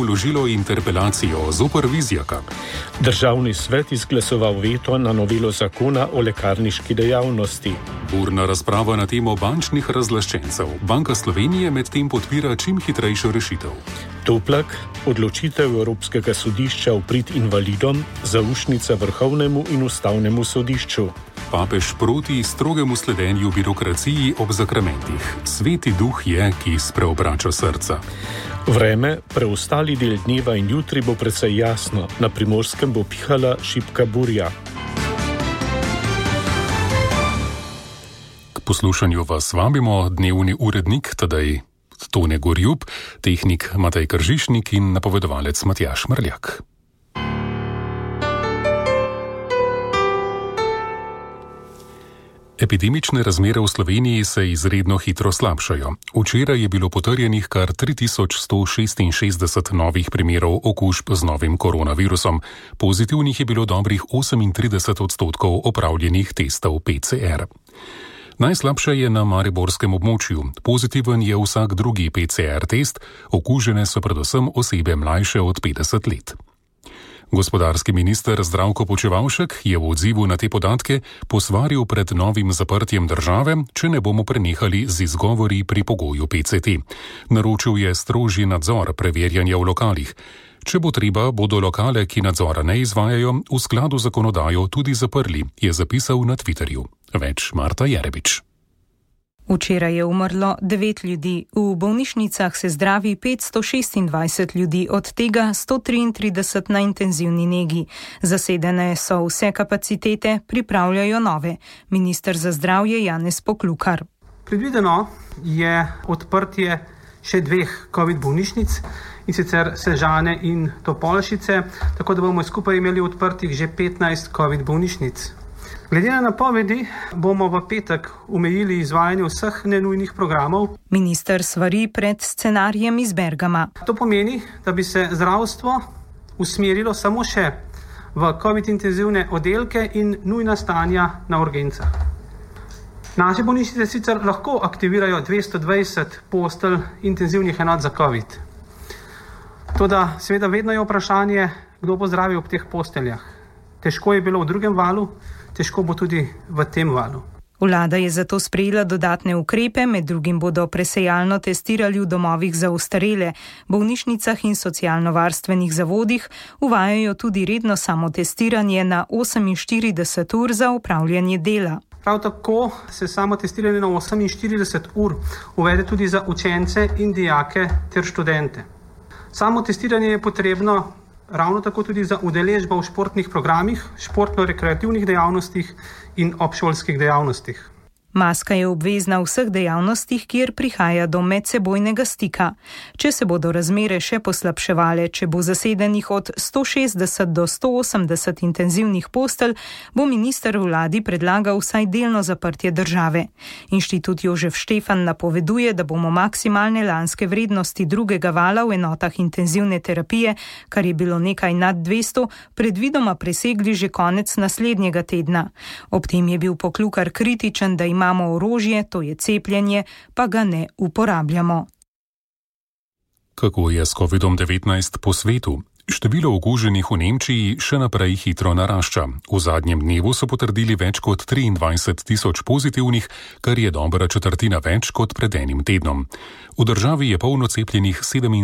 vložilo interpelacijo zoper Vizjaka. Državni svet izglasoval veto na novelo zakona o lekarniški dejavnosti. Burna razprava na temo bančnih razlaščencev. Banka Slovenije medtem podpira čim hitrejšo rešitev. Toplak, odločitev Evropskega sodišča v prid invalidom, zaušnica Vrhovnemu in Ustavnemu sodišču. Papež proti strogemu sledenju birokraciji ob zakramentih. Sveti duh je, ki spreobrača srca. Vreme, preostali del dneva in jutri bo precej jasno. Na Primorskem bo pihala šibka burja. K poslušanju vas vabimo dnevni urednik Tadej Tone Gorjub, tehnik Matej Kržišnik in napovedovalec Matjaž Mrljak. Epidemične razmere v Sloveniji se izredno hitro slabšajo. Včeraj je bilo potrjenih kar 3166 novih primerov okužb z novim koronavirusom. Pozitivnih je bilo dobrih 38% opravljenih testov PCR. Najslabše je na mariborskem območju. Pozitiven je vsak drugi PCR test, okužene so predvsem osebe mlajše od 50 let. Gospodarski minister Zdravko Počivalšek je v odzivu na te podatke posvaril pred novim zaprtjem države, če ne bomo prenehali z izgovori pri pogoju PCT. Naročil je strožji nadzor preverjanja v lokalih. Če bo treba, bodo lokale, ki nadzora ne izvajajo, v skladu z zakonodajo tudi zaprli, je zapisal na Twitterju. Več Marta Jerebič. Včeraj je umrlo 9 ljudi, v bolnišnicah se zdravi 526 ljudi, od tega 133 na intenzivni negi. Zasedene so vse kapacitete, pripravljajo nove. Minister za zdravje Janez Poklukar. Predvideno je odprtje še 2 COVID bolnišnic, in sicer Sežane in Topolšice, tako da bomo skupaj imeli odprtih že 15 COVID bolnišnic. Glede na napovedi bomo v petek omejili izvajanje vseh nenujnih programov. Minister svari pred scenarijem iz Bergama. To pomeni, da bi se zdravstvo usmerilo samo še v COVID intenzivne oddelke in nujna stanja na urgencah. Naše bolnišnice sicer lahko aktivirajo 220 postelj intenzivnih enot za COVID. Toda seveda vedno je vprašanje, kdo bo zdravil ob teh posteljah. Težko je bilo v drugem valu, težko bo tudi v tem valu. Vlada je zato sprejela dodatne ukrepe, med drugim bodo presejalno testirali v domovih za ostarele, bolnišnicah in socialno-varstvenih zavodih, uvajajo tudi redno samotestiranje na 48 ur za opravljanje dela. Prav tako se samotestiranje na 48 ur uvede tudi za učence in dijake ter študente. Samotestiranje je potrebno ravno tako tudi za udeležbo v športnih programih, športno-rekreativnih dejavnostih in obšolskih dejavnostih. Maska je obvezna v vseh dejavnostih, kjer prihaja do medsebojnega stika. Če se bodo razmere še poslabševale, če bo zasedenih od 160 do 180 intenzivnih postelj, bo minister vladi predlagal vsaj delno zaprtje države. Inštitut Jožef Štefan napoveduje, da bomo maksimalne lanske vrednosti drugega vala v enotah intenzivne terapije, kar je bilo nekaj nad 200, predvidoma presegli že konec naslednjega tedna. Ob tem je bil Poklukar kritičen, da imamo orožje, to je cepljenje, pa ga ne uporabljamo. Kako je s COVID-19 po svetu? Število okuženih v Nemčiji še naprej hitro narašča. V zadnjem dnevu so potrdili več kot 23 tisoč pozitivnih, kar je dobra četrtina več kot pred enim tednom. V državi je polno cepljenih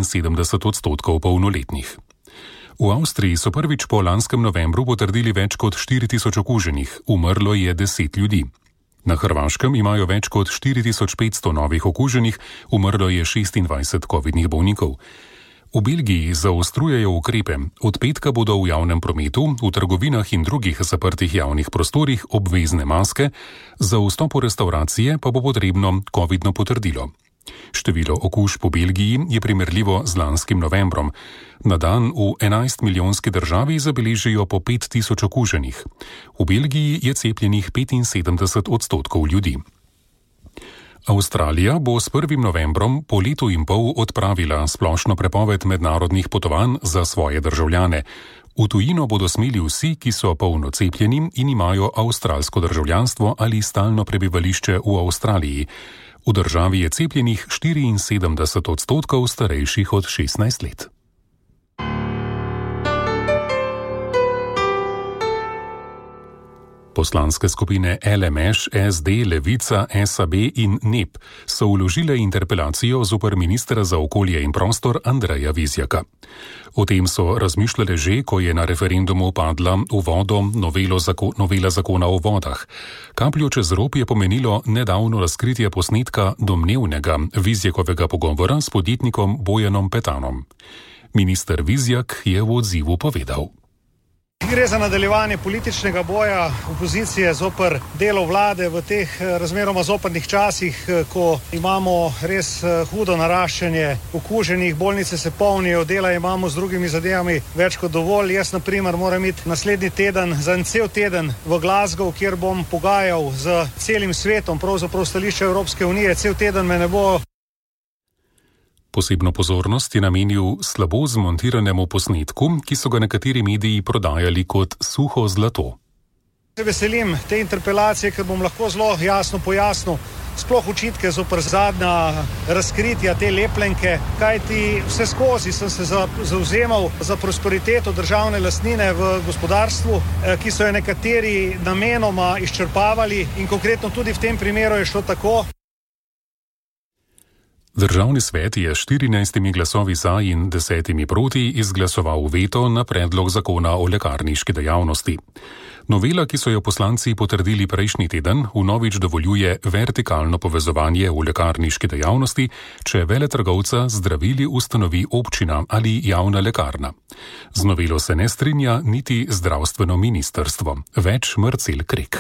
77% polnoletnih. V Avstriji so prvič po lanskem novembru potrdili več kot 4 tisoč okuženih, umrlo je 10 ljudi. Na Hrvaškem imajo več kot 4500 novih okuženih, umrlo je 26 covidnih bolnikov. V Belgiji zaostrujejo ukrepe. Od petka bodo v javnem prometu, v trgovinah in drugih zaprtih javnih prostorih obvezne maske, za vstop v restavracije pa bo potrebno covidno potrdilo. Število okužb po Belgiji je primerljivo z lanskim novembrom. Na dan v 11-milijonski državi zabeležijo po 5000 okuženih. V Belgiji je cepljenih 75% ljudi. Avstralija bo s 1. novembrom po letu in pol odpravila splošno prepoved mednarodnih potovanj za svoje državljane. V tujino bodo smeli vsi, ki so polno cepljeni in imajo avstralsko državljanstvo ali stalno prebivališče v Avstraliji. V državi je cepljenih 74% starejših od 16 let. Poslanske skupine LMŠ, SD, Levica, SAB in NEP so vložile interpelacijo zoper ministra za okolje in prostor Andreja Vizjaka. O tem so razmišljale že, ko je na referendumu padla v vodo novela zakona o vodah. Kapljo čez rob je pomenilo nedavno razkritje posnetka domnevnega Vizjakovega pogovora s podjetnikom Bojanom Petanom. Minister Vizjak je v odzivu povedal. Gre za nadaljevanje političnega boja opozicije zoper delo vlade v teh razmeroma zoprnih časih, ko imamo res hudo naraščanje okuženih, bolnice se polnijo, dela imamo z drugimi zadevami več kot dovolj. Jaz, na primer, moram iti naslednji teden, za en cel teden v Glasgow, kjer bom pogajal z celim svetom, pravzaprav stališče Evropske unije, cel teden me ne bo. Posebno pozornost je namenil slabo zmontiranemu posnetku, ki so ga nekateri mediji prodajali kot suho zlato. Se veselim te interpelacije, ker bom lahko zelo jasno pojasnil sploh očitke zoper zadnja razkritja te lepljenke, kajti vse skozi sem se zavzemal za prosperiteto državne lastnine v gospodarstvu, ki so jo nekateri namenoma izčrpavali in konkretno tudi v tem primeru je šlo tako. Državni svet je 14 glasovi za in 10 proti izglasoval veto na predlog zakona o lekarniški dejavnosti. Novela, ki so jo poslanci potrdili prejšnji teden, vnovič dovoljuje vertikalno povezovanje v lekarniški dejavnosti, če veletrgovca zdravili ustanovi občina ali javna lekarna. Z novelo se ne strinja niti zdravstveno ministrstvo. Več Marcel Krek.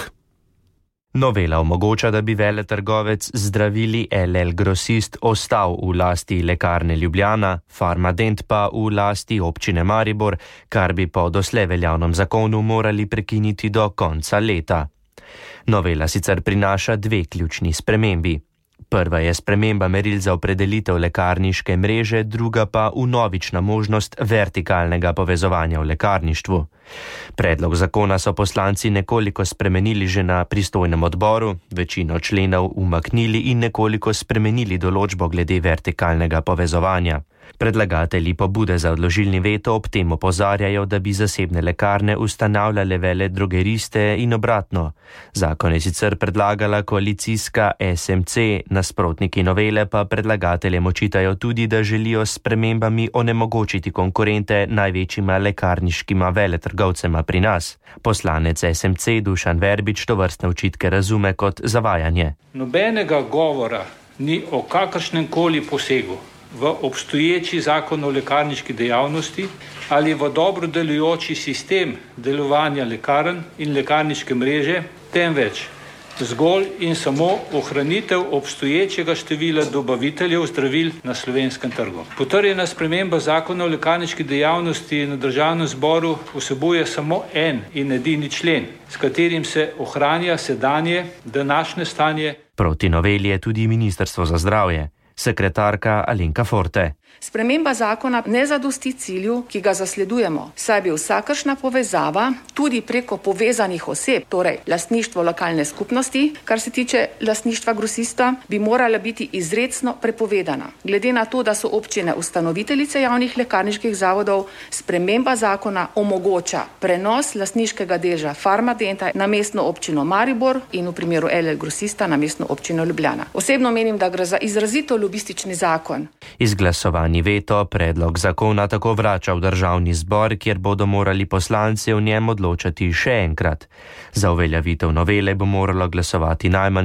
Novela omogoča, da bi veletrgovec zdravili LL Grosist ostal v lasti Lekarne Ljubljana, Farmadent pa v lasti občine Maribor, kar bi po doslej veljavnem zakonu morali prekiniti do konca leta. Novela sicer prinaša dve ključni spremembi. Prva je sprememba meril za opredelitev lekarniške mreže, druga pa vnovična možnost vertikalnega povezovanja v lekarništvu. Predlog zakona so poslanci nekoliko spremenili že na pristojnem odboru, večino členov umaknili in nekoliko spremenili določbo glede vertikalnega povezovanja. Predlagatelji pobude za odložilni veto ob tem opozarjajo, da bi zasebne lekarne ustanavljale veledrogeriste in obratno. Zakon je sicer predlagala koalicijska SMC, nasprotniki novele pa predlagateljem očitajo tudi, da želijo s spremembami onemogočiti konkurente največjima lekarniškima veletrgovcema pri nas. Poslanec SMC Dušan Verbič tovrstne očitke razume kot zavajanje. Nobenega govora ni o kakršnem koli posegu v obstoječi zakon o lekarniški dejavnosti ali v dobro delujoči sistem delovanja lekarn in lekarniške mreže, temveč zgolj in samo ohranitev obstoječega števila dobaviteljev zdravil na slovenskem trgu. Potrjena sprememba zakona o lekarniški dejavnosti na državnem zboru vsebuje samo en in edini člen, s katerim se ohranja sedanje, današnje stanje. Proti noveli je tudi Ministrstvo za zdravje. Sekretarka Alenka Forte. Sprememba zakona ne zadosti cilju, ki ga zasledujemo, saj bi vsakršna povezava tudi preko povezanih oseb, torej lastništvo lokalne skupnosti, kar se tiče lastništva grosista, bi morala biti izrecno prepovedana. Glede na to, da so občine ustanoviteljice javnih lekarniških zavodov, sprememba zakona omogoča prenos lastniškega deleža Farmadenta na mestno občino Maribor in v primeru LL Grosista na mestno občino Ljubljana. Osebno menim, da gre za izrazito lobistični zakon. Izglasovani veto predlog zakona tako vrača v državni zbor, kjer bodo morali poslanci o njem odločati še enkrat. Za uveljavitev novele bo moralo glasovati najmanj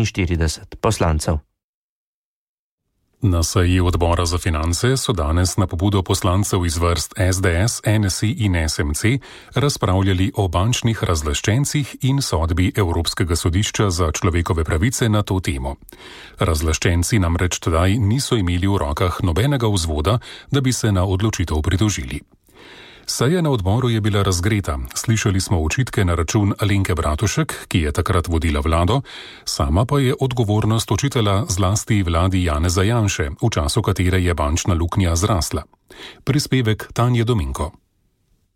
46 poslancev. Na seji odbora za finance so danes na pobudo poslancev iz vrst SDS, NSI in SMC razpravljali o bančnih razlaščencih in sodbi Evropskega sodišča za človekove pravice na to temo. Razlaščenci namreč tedaj niso imeli v rokah nobenega vzvoda, da bi se na odločitev pritožili. Seja na odboru je bila razgreta. Slišali smo očitke na račun Alenke Bratušek, ki je takrat vodila vlado, sama pa je odgovornost očitala zlasti vladi Janeza Janše, v času katere je bančna luknja zrasla. Prispevek Tanje Dominko.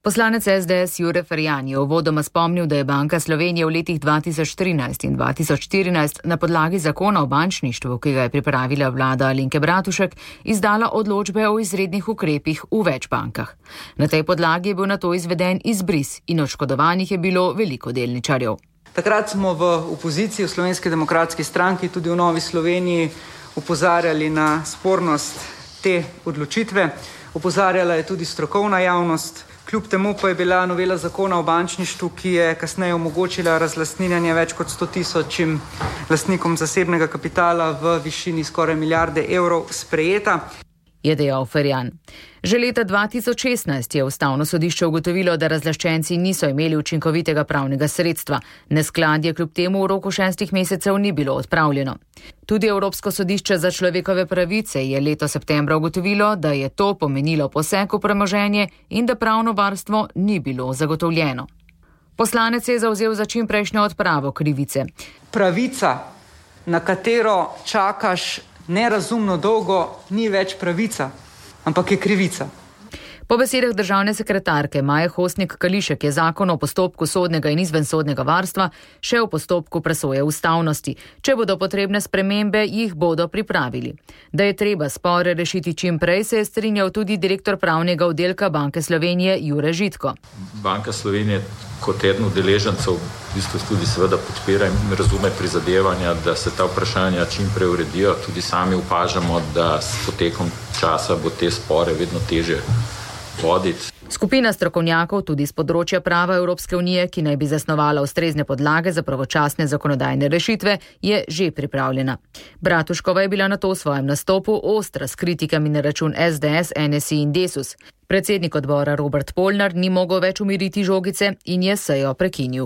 Poslanec SDS Jure Ferjan je uvodoma spomnil, da je Banka Slovenije v letih 2013 in 2014 na podlagi zakona o bančništvu, ki ga je pripravila vlada Alenke Bratušek, izdala odločbe o izrednih ukrepih v več bankah. Na tej podlagi je bil nato izveden izbris in oškodovanih je bilo veliko delničarjev. Takrat smo v opoziciji v Slovenski demokratski stranki, tudi v Novi Sloveniji, opozarjali na spornost te odločitve. Opozarjala je tudi strokovna javnost. Kljub temu pa je bila novela zakona o bančništvu, ki je kasneje omogočila razlastninjanje več kot 100.000 lastnikom zasebnega kapitala v višini skoraj milijarde evrov, sprejeta. Je dejal Ferjan. Že leta 2016 je Ustavno sodišče ugotovilo, da razlaščenci niso imeli učinkovitega pravnega sredstva. Neskladje kljub temu v roku 6 mesecev ni bilo odpravljeno. Tudi Evropsko sodišče za človekove pravice je leto septembra ugotovilo, da je to pomenilo poseg v premoženje in da pravno varstvo ni bilo zagotovljeno. Poslanec je zavzel za čimprejšnjo odpravo krivice. Pravica, na katero čakaš nerazumno dolgo, ni več pravica, ampak je krivica. Po besedah državne sekretarke Maje Hostnik Kališek je zakon o postopku sodnega in izvensodnega varstva še v postopku presoje ustavnosti. Če bodo potrebne spremembe, jih bodo pripravili. Da je treba spore rešiti čim prej, se je strinjal tudi direktor pravnega oddelka Banke Slovenije Jure Žitko. Banka Slovenije kot eden udeležencev v bistvu tudi seveda podpira in razume prizadevanja, da se ta vprašanja čim prej uredijo. Tudi sami opažamo, da s potekom časa bo te spore vedno težje voditi. Skupina strokovnjakov tudi z področja prava Evropske unije, ki naj bi zasnovala ustrezne podlage za pravočasne zakonodajne rešitve, je že pripravljena. Bratuškova je bila nato v svojem nastopu ostra s kritikami na račun SDS, NSI in Desus. Predsednik odbora Robert Polnar ni mogel več umiriti žogice in je sejo prekinil.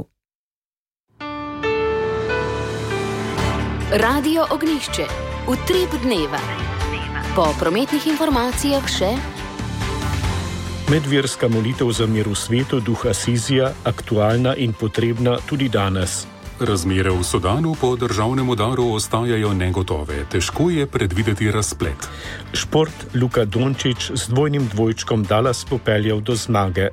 Radio Ognjišče. Utrip dneva. Po prometnih informacijah še Medverska molitev za mir v svetu duha Sizija, aktualna in potrebna tudi danes. Razmere v Sudanu po državnem udaru ostajajo negotove. Težko je predvideti razplet. Šport, Luka Dončić z dvojnim dvojčkom Dallas popeljal do zmage.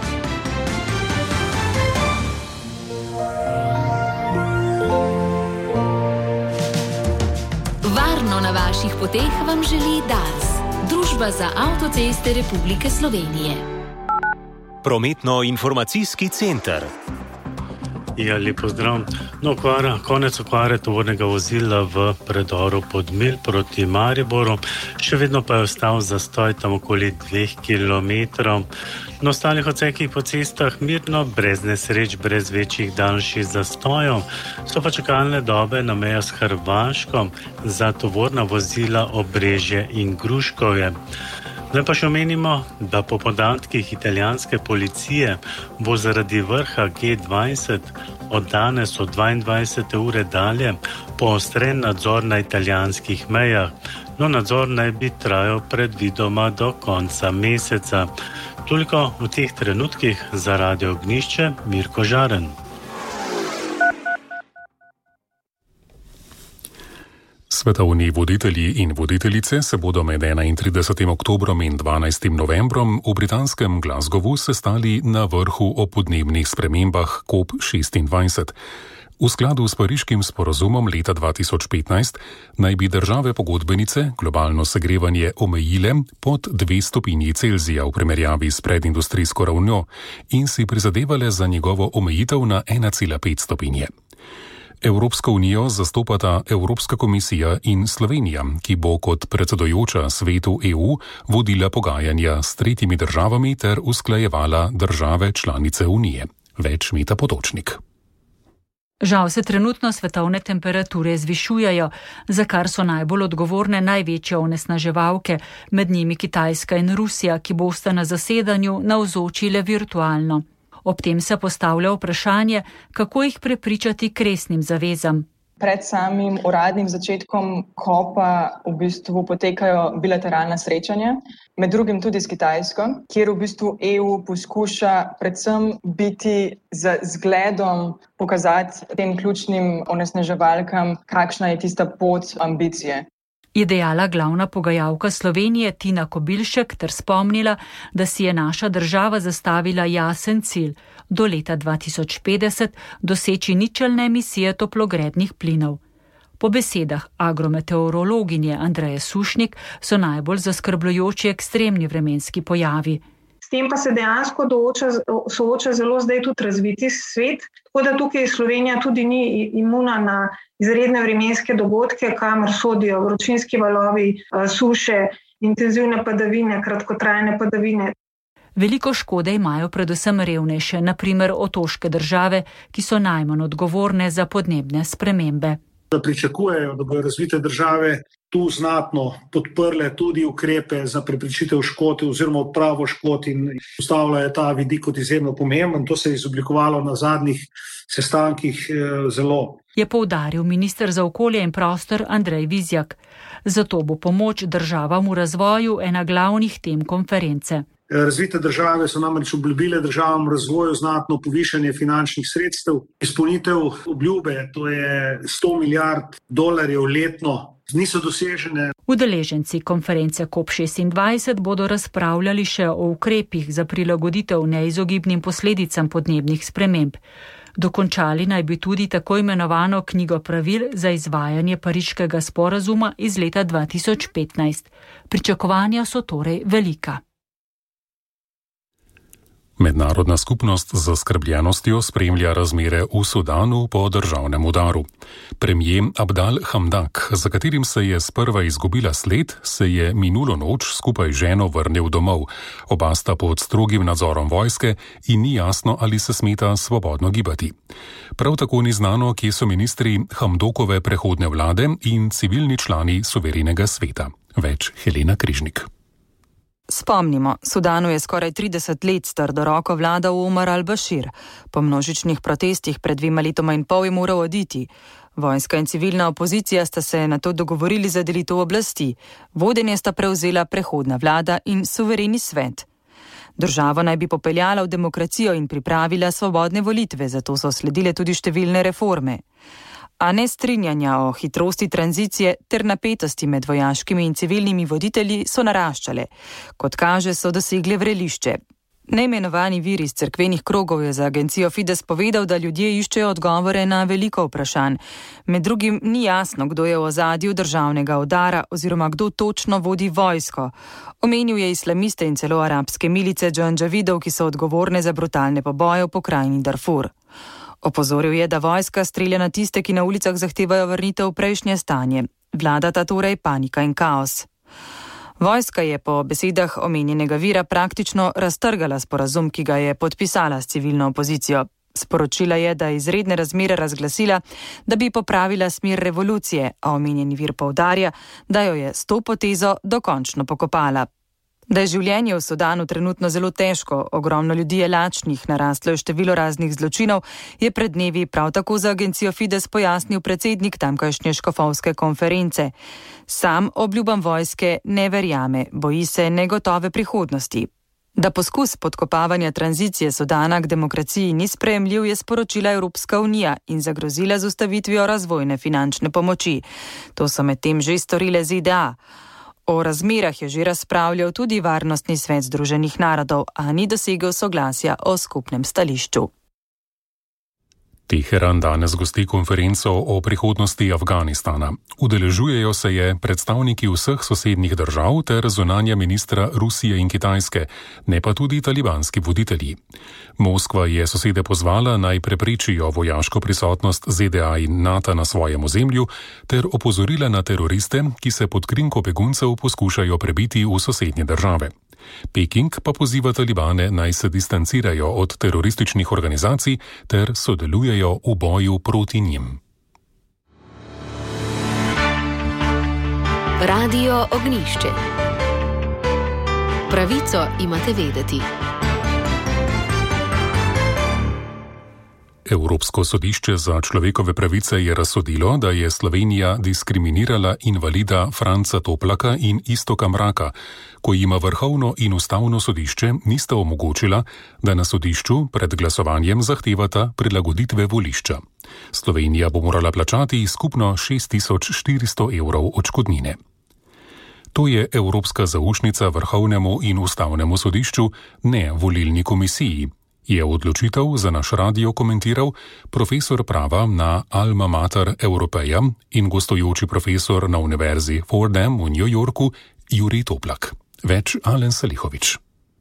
Varno na vaših poteh vam želi Dars, Družba za avtoceste Republike Slovenije. Prometno-informacijski center. Ja, lep pozdrav. Konec okvare tovornega vozila v predoru Podmilj proti Mariboru. Še vedno pa je ostal zastoj tam okoli 2 kilometrov. Na ostalih odsekih po cestah mirno, brez nesreč, brez večjih daljših zastojev. So pa čakalne dobe na mejo s Hrvaško za tovorna vozila Obrežje in Gruškovje. Zdaj pa še omenimo, da po podatkih italijanske policije bo zaradi vrha G20 od danes od 22. ure dalje poostren nadzor na italijanskih mejah. No, nadzor naj bi trajal predvidoma do konca meseca. Toliko v teh trenutkih za Radio Ognjišče, Mirko Žaren. Svetovni voditelji in voditeljice se bodo med 31. oktobrom in 12. novembrom v britanskem Glasgowu sestali na vrhu o podnebnih spremembah COP26. V skladu s pariškim sporazumom leta 2015 naj bi države pogodbenice globalno segrevanje omejile pod 2 stopinji Celzija v primerjavi s predindustrijsko ravnjo in si prizadevale za njegovo omejitev na 1,5 stopinje. Evropsko unijo zastopata Evropska komisija in Slovenija, ki bo kot predsedujoča svetu EU vodila pogajanja s tretjimi državami ter usklajevala države članice unije. Več Meta Potočnik. Žal se trenutno svetovne temperature zvišujejo, za kar so najbolj odgovorne največje onesnaževalke, med njimi Kitajska in Rusija, ki bosta na zasedanju navzočile virtualno. Ob tem se postavlja vprašanje, kako jih prepričati k resnim zavezam. Pred samim uradnim začetkom COP-a v bistvu potekajo bilateralna srečanja, med drugim tudi s Kitajsko, kjer v bistvu EU poskuša predvsem biti z zgledom pokazati tem ključnim onesnaževalkam, kakšna je tista pot ambicije. je dejala glavna pogajalka Slovenije Tina Kobilšek ter spomnila, da si je naša država zastavila jasen cilj do leta 2050 doseči ničelne emisije toplogrednih plinov. Po besedah agrometeorologinje Andreje Sušnik so najbolj zaskrbljujoči ekstremni vremenski pojavi. S tem pa se dejansko sooča zelo zdaj tudi razviti svet, tako da tukaj Slovenija tudi ni imuna na izredne vremenske dogodke, kamor sodijo vročinski valovi, suše, intenzivne padavine, kratkotrajne padavine. Veliko škode imajo predvsem revnejše, na primer otoške države, ki so najmanj odgovorne za podnebne spremembe. Da pričakujejo, da bodo razvite države tu znatno podprle tudi ukrepe za preprečitev škod oziroma odpravo škod in postavljajo ta vidik kot izjemno pomemben. To se je izoblikovalo na zadnjih sestankih zelo. Je poudaril minister za okolje in prostor Andrej Vizjak. Zato bo pomoč državam v razvoju ena glavnih tem konference. Razvite države so namreč obljubile državam v razvoju znatno povišanje finančnih sredstev. Izpolnitev obljube, to je $100 milijard letno, niso dosežene. Udeleženci konference COP26 bodo razpravljali še o ukrepih za prilagoditev neizogibnim posledicam podnebnih sprememb. Dokončali naj bi tudi tako imenovano knjigo pravil za izvajanje Pariškega sporazuma iz leta 2015. Pričakovanja so torej velika. Mednarodna skupnost z zaskrbljenostjo spremlja razmere v Sudanu po državnem udaru. Premijer Abdal Hamdak, za katerim se je sprva izgubila sled, se je minulo noč skupaj z ženo vrnil domov. Oba sta pod strogim nadzorom vojske in ni jasno, ali se smeta svobodno gibati. Prav tako ni znano, kje so ministri Hamdokove prehodne vlade in civilni člani suverenega sveta. Več Helena Križnik. Spomnimo, Sudanu je skoraj 30 let s trdo roko vladal Omar al-Bashir. Po množičnih protestih pred 2,5 leta je moral oditi. Vojska in civilna opozicija sta se na to dogovorili za delitev oblasti. Vodenje sta prevzela prehodna vlada in suvereni svet. Državo naj bi popeljala v demokracijo in pripravila svobodne volitve, zato so sledile tudi številne reforme. A nestrinjanja o hitrosti tranzicije ter napetosti med vojaškimi in civilnimi voditelji so naraščale. Kot kaže, so dosegle vrelišče. Neimenovani vir iz cerkvenih krogov je za agencijo Fides povedal, da ljudje iščejo odgovore na veliko vprašanj. Med drugim ni jasno, kdo je v ozadju državnega udara oziroma kdo točno vodi vojsko. Omenil je islamiste in celo arabske milice džandžavidov, ki so odgovorne za brutalne poboje v pokrajini Darfur. Opozoril je, da vojska strelja na tiste, ki na ulicah zahtevajo vrnitev v prejšnje stanje. Vladata torej panika in kaos. Vojska je po besedah omenjenega vira praktično raztrgala sporazum, ki ga je podpisala s civilno opozicijo. Sporočila je, da je izredne razmere razglasila, da bi popravila smer revolucije, a omenjeni vir poudarja, da jo je s to potezo dokončno pokopala. Da je življenje v Sudanu trenutno zelo težko, ogromno ljudi je lačnih, narastlo je število raznih zločinov, je pred dnevi prav tako za agencijo Fides pojasnil predsednik tamkajšnje škofovske konference. Sam obljubam vojske ne verjame, boji se negotove prihodnosti. Da poskus podkopavanja tranzicije Sudana k demokraciji ni sprejemljiv, je sporočila Evropska unija in zagrozila z ustavitvijo razvojne finančne pomoči. To so medtem že storile ZDA. O razmerah je že razpravljal tudi Varnostni svet Združenih narodov, a ni dosegel soglasja o skupnem stališču. Teheran danes gosti konferenco o prihodnosti Afganistana. Udeležujejo se je predstavniki vseh sosednjih držav ter zunanja ministra Rusije in Kitajske, ne pa tudi talibanski voditelji. Moskva je sosede pozvala, naj preprečijo vojaško prisotnost ZDA in NATO na svojem ozemlju ter opozorila na teroriste, ki se pod krinko beguncev poskušajo prebiti v sosednje države. Peking pa poziva talibane, naj se distancirajo od terorističnih organizacij ter sodelujejo v boju proti njim. Radio Ognjišče. Pravico imate vedeti. Evropsko sodišče za človekove pravice je razsodilo, da je Slovenija diskriminirala invalida Franca Toplaka in Iztoka Mraka, ko jima vrhovno in ustavno sodišče nista omogočila, da na sodišču pred glasovanjem zahtevata prilagoditve volišča. Slovenija bo morala plačati skupno 6400 € odškodnine. To je evropska zaušnica Vrhovnemu in Ustavnemu sodišču, ne volilni komisiji, je odločitev za naš radio komentiral profesor prava na Alma Mater Europeja in gostujoči profesor na Univerzi Fordham v New Yorku Jurij Toplak. Več Alen Salihovič.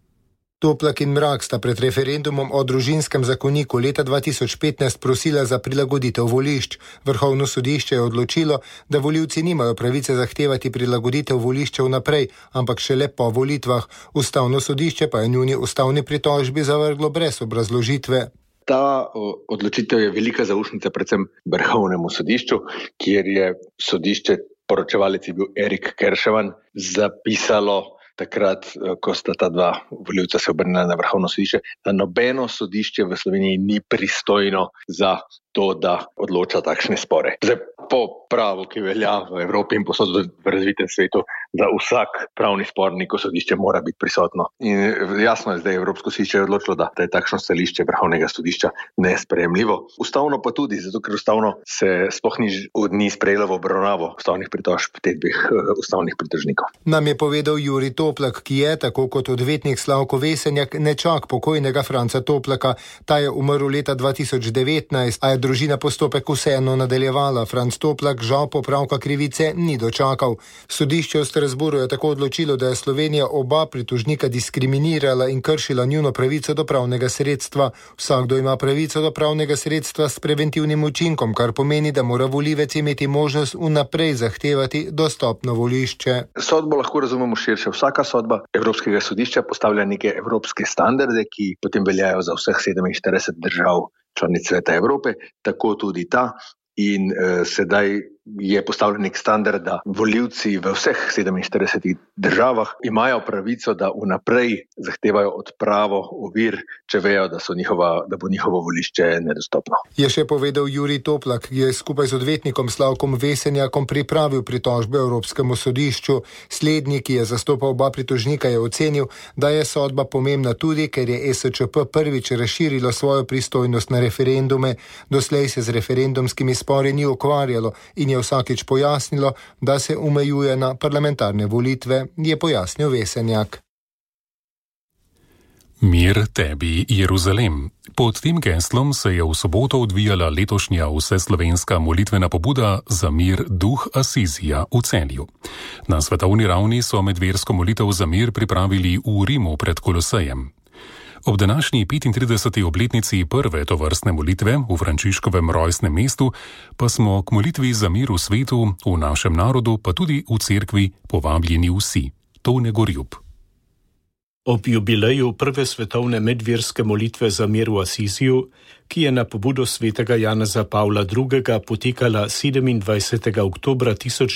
Toplak in Mrak sta pred referendumom o družinskem zakoniku leta 2015 prosila za prilagoditev volišč. Vrhovno sodišče je odločilo, da volivci nimajo pravice zahtevati prilagoditev voliščev naprej, ampak šele po volitvah. Ustavno sodišče pa je njuni ustavni pritožbi zavrglo brez obrazložitve. Ta odločitev je velika zaušnica predvsem Vrhovnemu sodišču, kjer je sodišče, poročevalec je bil Erik Kerševan, zapisalo takrat, ko sta ta dva volivca se obrnila na Vrhovno sodišče, da nobeno sodišče v Sloveniji ni pristojno za to, da odloča takšne spore. Zdaj, po pravu, ki velja v Evropi in posod v razvitem svetu, da vsak pravni spor neko sodišče mora biti prisotno. In jasno je zdaj Evropsko sodišče odločilo, da je takšno stališče Vrhovnega sodišča nesprejemljivo. Ustavno pa tudi, zato ker ustavno se sploh ni sprejelo v obravnavo ustavnih pritožb teh dveh ustavnih pritožnikov. Nam je povedal Jurij Toplak, ki je, tako kot odvetnik Slavko Vesenjak, nečak pokojnega Franca Toplaka. Ta je umrl leta 2019, a je družina postopek vseeno nadaljevala. Franc Toplak žal popravka krivice ni dočakal. Sodišče v Strasbourgu je tako odločilo, da je Slovenija oba pritožnika diskriminirala in kršila njuno pravico do pravnega sredstva. Vsakdo ima pravico do pravnega sredstva s preventivnim učinkom, kar pomeni, da mora volivec imeti možnost vnaprej zahtevati dostopno volišče. Sodbo lahko razumemo širše. Vsaka sodba Evropskega sodišča postavlja neke evropske standarde, ki potem veljajo za vseh 47 držav članic Sveta Evrope, tako tudi ta. In sedaj je postavljen nek standard, da volivci v vseh 47 državah imajo pravico, da vnaprej zahtevajo odpravo ovir, če vejo, da bo njihovo volišče nedostopno. Je še povedal Jurij Toplak, ki je skupaj z odvetnikom Slavkom Vesenjakom pripravil pritožbe Evropskemu sodišču. Slednji, ki je zastopal oba pritožnika, je ocenil, da je sodba pomembna tudi, ker je ESČP prvič razširilo svojo pristojnost na referendume. Doslej se z referendumskimi spori ni ukvarjalo in je vsakič pojasnilo, da se omejuje na parlamentarne volitve, je pojasnil Vesenjak. Mir tebi, Jeruzalem. Pod tem geslom se je v soboto odvijala letošnja vseslovenska molitvena pobuda za mir Duh Asizija v Celju. Na svetovni ravni so medversko molitev za mir pripravili v Rimu pred Kolosejem. Ob današnji 35. obletnici prve tovrstne molitve v Frančiškovem rojstnem mestu pa smo k molitvi za mir v svetu, v našem narodu, pa tudi v cerkvi povabljeni vsi. Tone Gorjub. Ob jubileju prve svetovne medverske molitve za mir v Asiziju, ki je na pobudo svetega Janeza Pavla II. Potekala 27. oktobra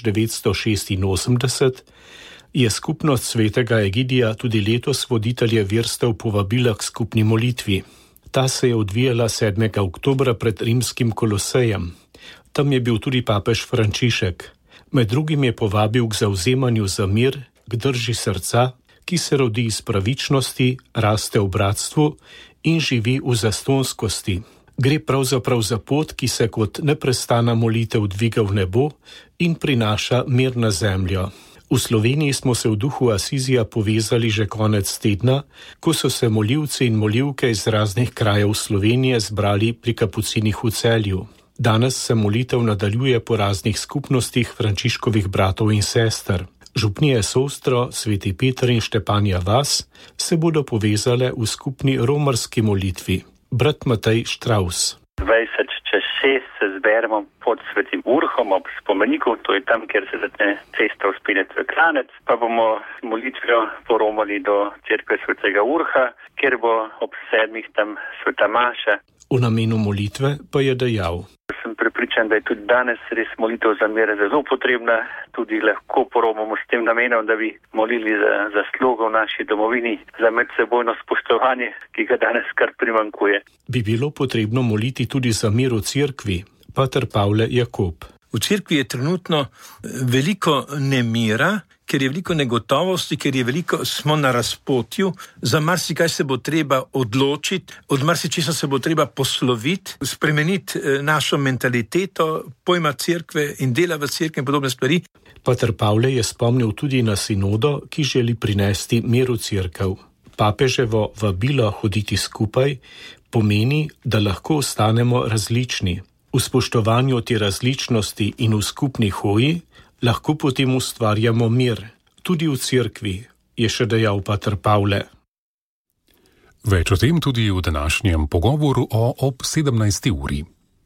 1986, je skupnost svetega Egidija tudi letos voditelje verstev povabila k skupni molitvi. Ta se je odvijala 7. oktobra pred rimskim Kolosejem. Tam je bil tudi papež Frančišek. Med drugim je povabil k zavzemanju za mir, k drži srca, ki se rodi iz pravičnosti, raste v bratstvu in živi v zastonskosti. Gre pravzaprav za pot, ki se kot neprestana molitev dviga v nebo in prinaša mir na zemljo. V Sloveniji smo se v duhu Asizija povezali že konec tedna, ko so se molivci in molivke iz raznih krajev Slovenije zbrali pri kapucinih v Celju. Danes se molitev nadaljuje po raznih skupnostih Frančiškovih bratov in sester. Župnije Sostro, Sveti Peter in Štepanja vas se bodo povezale v skupni romarski molitvi. Brat Matej Štravs. 20:06 se zberemo pod Svetim Urhom ob spomeniku, to je tam, kjer se začne cesta vzpenjati v Klanec, pa bomo molitvijo poromali do cerkve Svetega Urha, kjer bo ob 7. tam Sveta Maša. V namenu molitve pa je dejal: Sem prepričan, da je tudi danes res molitev za mir zelo potrebna, tudi lahko poromamo s tem namenom, da bi molili za slogo v naši domovini, za medsebojno spoštovanje, ki ga danes kar primanjkuje. Bi bilo potrebno moliti tudi za mir v cerkvi? Pater Pavle Jakob. V cerkvi je trenutno veliko nemira ker je veliko negotovosti, ker je veliko, smo na razpotju, za marsikaj se bo treba odločiti, od marsičesa se bo treba posloviti, spremeniti našo mentaliteto, pojma cerkve in dela v cerkvi in podobne stvari. Pater Pavle je spomnil tudi na sinodo, ki želi prinesti mir v cerkev. Papeževo vabilo hoditi skupaj pomeni, da lahko ostanemo različni. V spoštovanju te različnosti in v skupni hoji lahko potem ustvarjamo mir, tudi v cerkvi, je še dejal pater Pavle. Več o tem tudi v današnjem pogovoru ob 17. uri.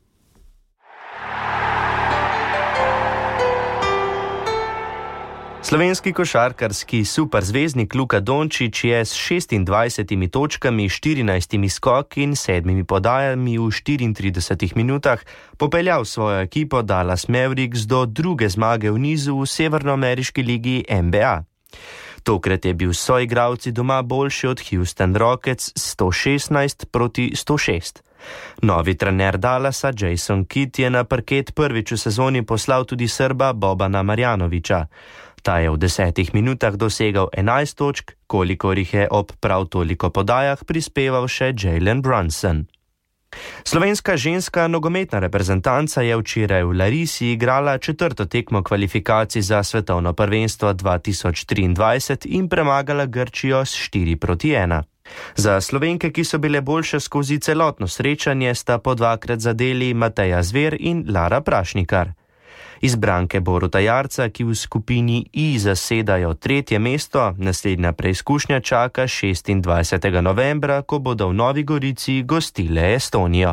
Slovenski košarkarski superzvezdnik Luka Dončić je s 26 točkami, 14 skoki in 7 podajami v 34 minutah popeljal svojo ekipo Dallas Mavericks do druge zmage v nizu v severnoameriški ligi NBA. Tokrat je bil s soigralci doma boljši od Houston Rockets 116-106. Novi trener Dallasa Jason Kidd je na parket prvič v sezoni poslal tudi Srba Bobana Marjanovića. Ta je v 10 minutah dosegal 11 točk, kolikor jih je ob prav toliko podajah prispeval še Jalen Brunson. Slovenska ženska nogometna reprezentanca je včeraj v Larisi igrala 4. tekmo kvalifikacij za svetovno prvenstvo 2023 in premagala Grčijo s 4-1. Za Slovenke, ki so bile boljše skozi celotno srečanje, sta po dvakrat zadeli Mateja Zver in Lara Prašnikar. Izbranke Boruta Jarca, ki v skupini I zasedajo 3. mesto, naslednja preizkušnja čaka 26. novembra, ko bodo v Novi Gorici gostile Estonijo.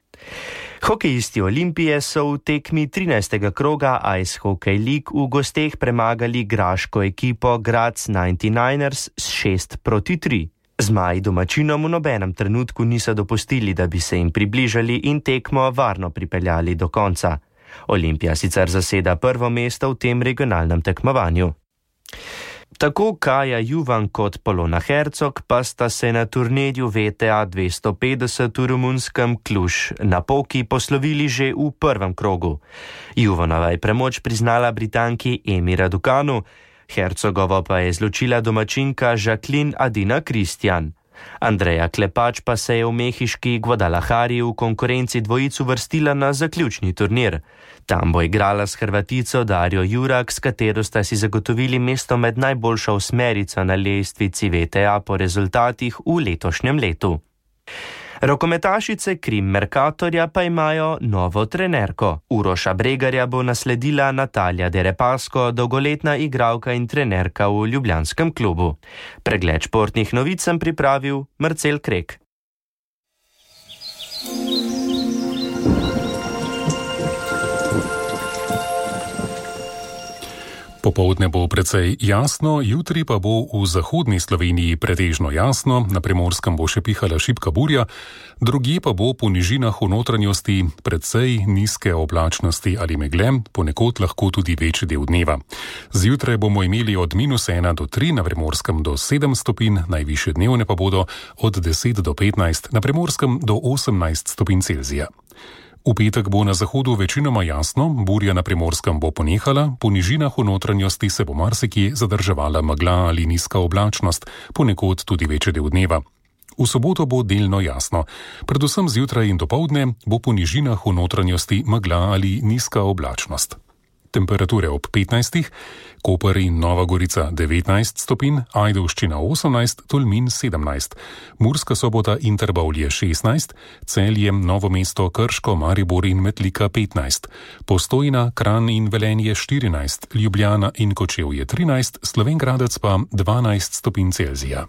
Hokejisti Olimpije so v tekmi 13. kroga Ice Hockey League v gosteh premagali graško ekipo Graz 99ers s 6-3. Zmaji domačinom v nobenem trenutku niso dopustili, da bi se jim približali in tekmo varno pripeljali do konca. Olimpija sicer zaseda prvo mesto v tem regionalnem tekmovanju. Tako Kaja Juvan kot Polona Hercog pa sta se na turneju VTA 250 v romunskem Cluj na Poki poslovili že v prvem krogu. Juvanova je premoč priznala Britanki Emi Raducanu, Hercogovo pa je izločila domačinka Jacqueline Adina Kristjan. Andreja Klepač pa se je v mehiški Guadalajari v konkurenci dvojic uvrstila na zaključni turnir. Tam bo igrala s Hrvatico Darjo Jurak, s katero sta si zagotovili mesto med najboljšo osmerico na lestvici VTA po rezultatih v letošnjem letu. Rokometašice Krim Mercatorja pa imajo novo trenerko. Uroša Bregarja bo nasledila Natalija Derepasko, dolgoletna igralka in trenerka v ljubljanskem klubu. Pregled športnih novic sem pripravil Marcel Krek. Popoldne bo precej jasno, jutri pa bo v zahodni Sloveniji pretežno jasno, na Primorskem bo še pihala šibka burja, drugje pa bo po nižinah v notranjosti precej nizke oblačnosti ali megle, ponekod lahko tudi večji del dneva. Zjutraj bomo imeli od -1 do 3, na Primorskem do 7 stopinj, najvišje dnevne pa bodo od 10 do 15, na Primorskem do 18 stopinj Celzija. V petek bo na zahodu večinoma jasno, burja na Primorskem bo ponehala, po nižinah v notranjosti se bo marsikje zadrževala megla ali nizka oblačnost, ponekod tudi večji del dneva. V soboto bo delno jasno, predvsem zjutraj in dopoldne bo po nižinah v notranjosti megla ali nizka oblačnost. Temperature ob 15, Koper in Nova Gorica 19 stopinj, Ajdovščina 18, Tolmin 17, Murska Sobota in Trbovlje 16, Celje, Novo mesto, Krško, Maribor in Metlika 15, Postojna, Kranj in Velenje 14, Ljubljana in Kočevje 13, Slovenj Gradec pa 12 stopinj Celzija.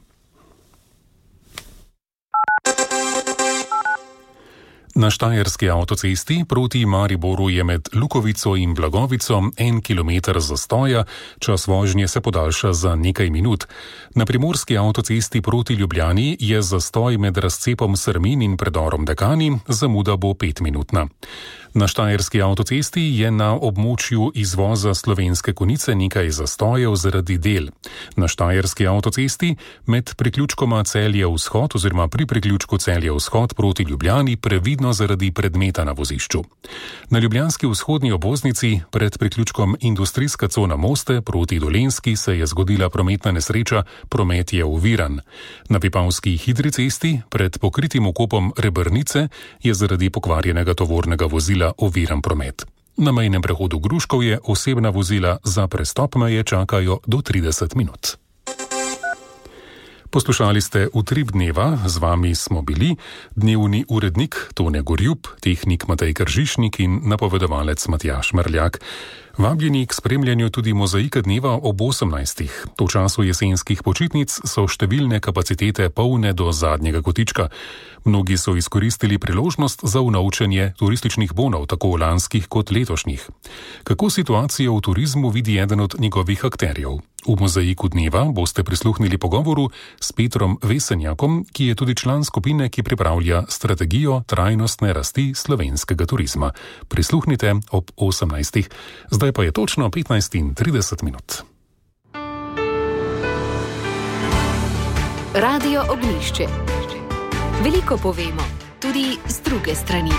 Na Štajerski avtocesti proti Mariboru je med Lukovico in Blagovico 1 kilometer zastoja, čas vožnje se podaljša za nekaj minut. Na Primorski avtocesti proti Ljubljani je zastoj med razcepom Srmin in predorom Dekani, zamuda bo 5-minutna. Na Štajerski avtocesti je na območju izvoza Slovenske Konjice nekaj zastojev zaradi del. Na Štajerski avtocesti med priključkoma Celje-Vzhod oziroma pri priključku Celje-Vzhod proti Ljubljani previdno zaradi predmeta na vozišču. Na ljubljanski vzhodni obvoznici pred priključkom Industrijska cona Moste proti Dolenjski se je zgodila prometna nesreča, promet je oviran. Na Vipavski hitri cesti pred pokritim okopom Rebrnice je zaradi pokvarjenega tovornega vozila oviran promet. Na mejnem prehodu Gruškovje osebna vozila za prestop meje čakajo do 30 minut. Poslušali ste Utrip dneva, z vami smo bili dnevni urednik Tone Gorjup, tehnik Matej Kržišnik in napovedovalec Matjaž Mrljak. Vabljeni k spremljanju tudi Mozaika dneva ob 18. V času jesenskih počitnic so številne kapacitete polne do zadnjega kotička. Mnogi so izkoristili priložnost za unovčenje turističnih bonov, tako lanskih kot letošnjih. Kako situacijo v turizmu vidi eden od njegovih akterjev? V Mozaiku dneva boste prisluhnili pogovoru s Petrom Vesenjakom, ki je tudi član skupine, ki pripravlja strategijo trajnostne rasti slovenskega turizma. Prisluhnite ob 18. Zdaj pa je točno 15:30 minut. Radio Ognjišče. Veliko povemo, tudi z druge strani.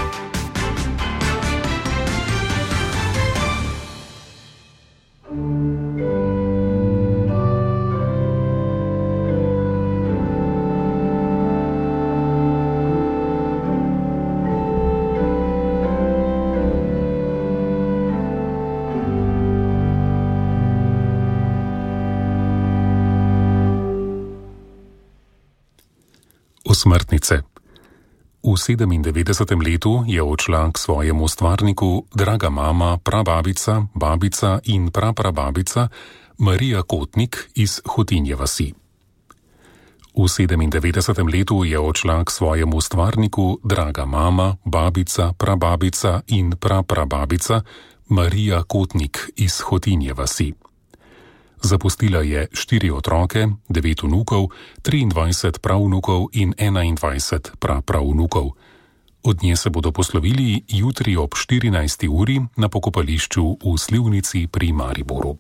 Osmrtnice. V 97. letu je odšla k svojemu stvarniku draga mama, prababica, babica in praprababica Marija Kotnik iz Hotinje vasi. V 97. letu je odšla k svojemu stvarniku draga mama, babica, prababica in praprababica Marija Kotnik iz Hotinje vasi. Zapustila je 4 otroke, 9 vnukov, 23 pravnukov in 21 prapravnukov. Od nje se bodo poslovili jutri ob 14. uri na pokopališču v Slivnici pri Mariboru.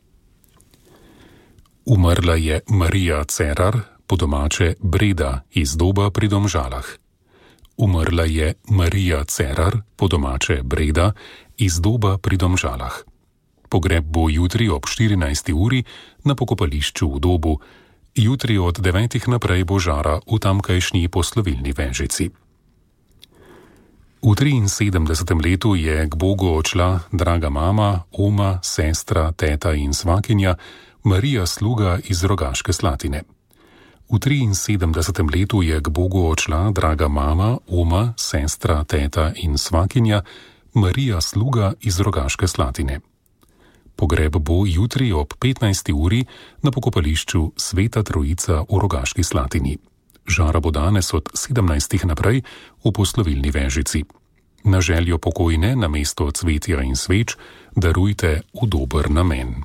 Umrla je Marija Cerar, po domače Breda iz Doba pri Domžalah. Umrla je Marija Cerar, po domače Breda iz Doba pri Domžalah. Pogreb bo jutri ob 14. uri na pokopališču v Dobu. Jutri od 9. naprej bo žara v tamkajšnji poslovilni Vežici. V 73. letu je k Bogu odšla draga mama, oma, sestra, teta in svakinja Marija Sluga iz Rogaške Slatine. V 73. letu je k Bogu odšla draga mama, oma, sestra, teta in svakinja Marija Sluga iz Rogaške Slatine. Pogreb bo jutri ob 15. uri na pokopališču Sveta Trojica v Rogaški Slatini. Žara bo danes od 17. naprej v poslovilni Vežici. Na željo pokojne namesto cvetja in sveč darujte v dober namen.